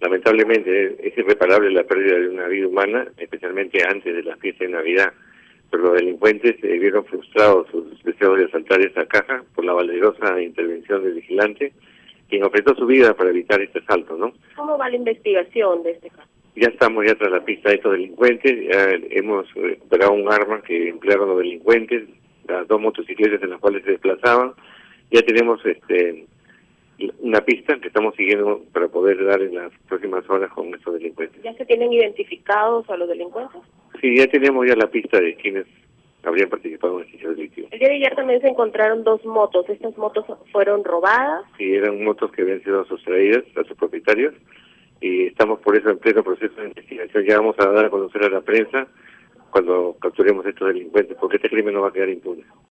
Lamentablemente es irreparable la pérdida de una vida humana, especialmente antes de la fiesta de Navidad, pero los delincuentes vieron frustrados sus deseos de asaltar esa caja por la valerosa intervención del vigilante, quien ofreció su vida para evitar este asalto, ¿no? ¿Cómo va la investigación de este caso? Ya estamos ya tras la pista de estos delincuentes, ya hemos recuperado un arma que emplearon los delincuentes, las 2 motocicletas en las cuales se desplazaban, ya tenemos una pista que estamos siguiendo para poder dar en las próximas horas con estos delincuentes. ¿Ya se tienen identificados a los delincuentes? Sí, ya tenemos ya la pista de quienes habrían participado en este hecho delictivo. El día de ayer también se encontraron 2 motos. ¿Estas motos fueron robadas? Sí, eran motos que habían sido sustraídas a sus propietarios y estamos por eso en pleno proceso de investigación. Ya vamos a dar a conocer a la prensa cuando capturemos estos delincuentes, porque este crimen no va a quedar impune.